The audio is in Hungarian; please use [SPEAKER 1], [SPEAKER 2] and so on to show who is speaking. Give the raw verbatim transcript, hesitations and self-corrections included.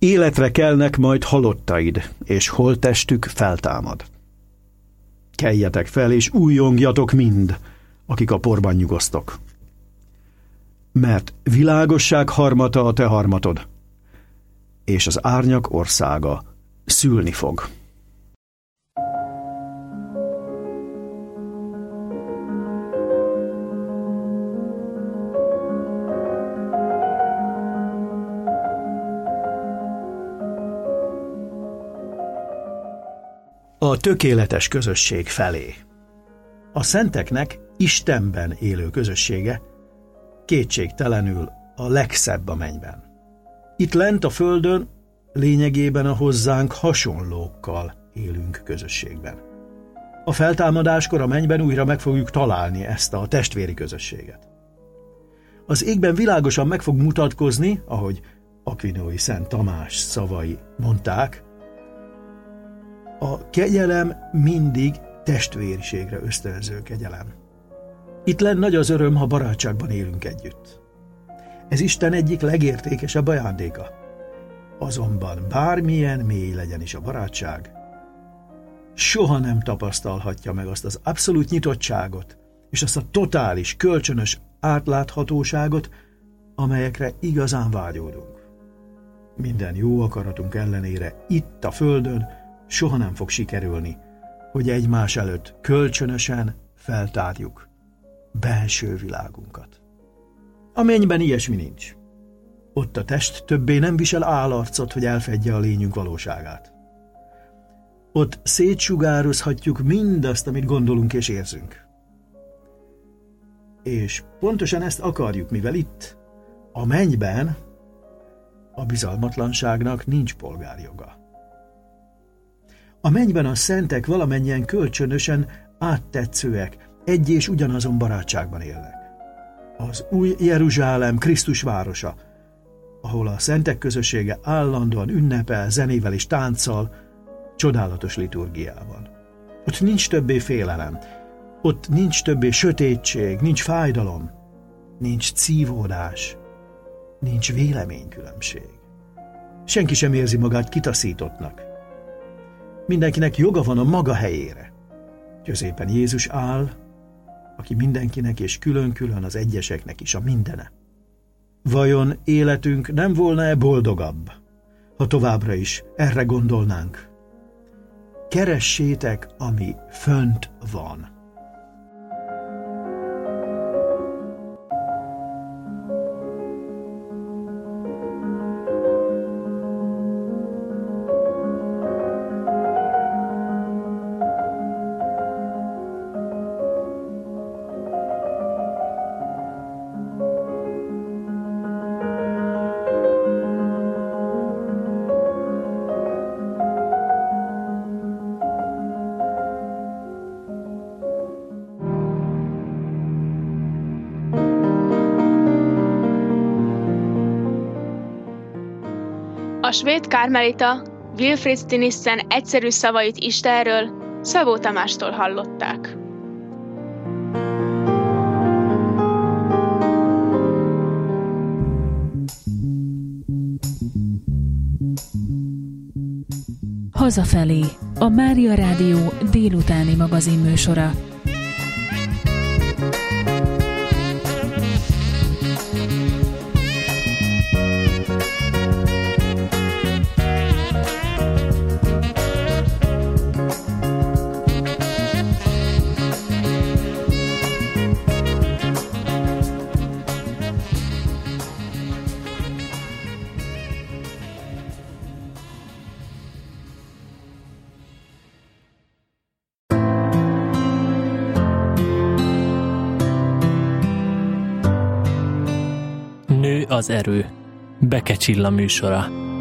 [SPEAKER 1] Életre kelnek majd halottaid, és holttestük feltámad. Keljetek fel, és újjongjatok mind, akik a porban nyugosztok. Mert világosság harmata a te harmatod, és az árnyak országa szülni fog. A tökéletes közösség felé. A szenteknek Istenben élő közössége kétségtelenül a legszebb a mennyben. Itt lent a földön lényegében a hozzánk hasonlókkal élünk közösségben. A feltámadáskor a mennyben újra meg fogjuk találni ezt a testvéri közösséget. Az égben világosan meg fog mutatkozni, ahogy Akvinói Szent Tamás szavai mondták, a kegyelem mindig testvériségre ösztönző kegyelem. Itt lenn nagy az öröm, ha barátságban élünk együtt. Ez Isten egyik legértékesebb ajándéka. Azonban bármilyen mély legyen is a barátság, soha nem tapasztalhatja meg azt az abszolút nyitottságot és azt a totális, kölcsönös átláthatóságot, amelyekre igazán vágyódunk. Minden jó akaratunk ellenére itt a földön soha nem fog sikerülni, hogy egymás előtt kölcsönösen feltárjuk belső világunkat. A mennyben ilyesmi nincs. Ott a test többé nem visel állarcot, hogy elfedje a lényünk valóságát. Ott szétsugározhatjuk mindazt, amit gondolunk és érzünk. És pontosan ezt akarjuk, mivel itt, a mennyben, a bizalmatlanságnak nincs polgárjoga. A mennyben a szentek valamennyien kölcsönösen áttetszőek, egy és ugyanazon barátságban élnek. Az új Jeruzsálem Krisztus városa, ahol a szentek közössége állandóan ünnepel, zenével és tánccal, csodálatos liturgiával. Ott nincs többé félelem, ott nincs többé sötétség, nincs fájdalom, nincs cívódás, nincs véleménykülönbség. Senki sem érzi magát kitaszítottnak. Mindenkinek joga van a maga helyére. Középen Jézus áll, aki mindenkinek és külön-külön az egyeseknek is a mindene. Vajon életünk nem volna-e boldogabb, ha továbbra is erre gondolnánk? Keressétek, ami fönt van.
[SPEAKER 2] A svéd kármelita Wilfrid Stinissen egyszerű szavait Istenről Szabó Tamástól hallották.
[SPEAKER 3] Hazafelé, a Mária Rádió délutáni magazinműsora.
[SPEAKER 4] Az erő. Beke Csilla műsora.